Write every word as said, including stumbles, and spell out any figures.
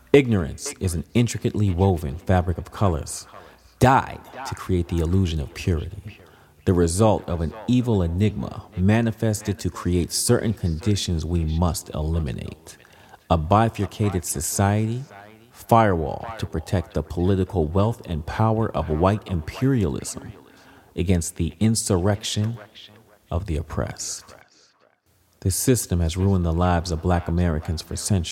Ignorance is an intricately woven fabric of colors, dyed to create the illusion of purity, the result of an evil enigma manifested to create certain conditions we must eliminate. A bifurcated society, firewall to protect the political wealth and power of white imperialism against the insurrection of the oppressed. This system has ruined the lives of black Americans for centuries.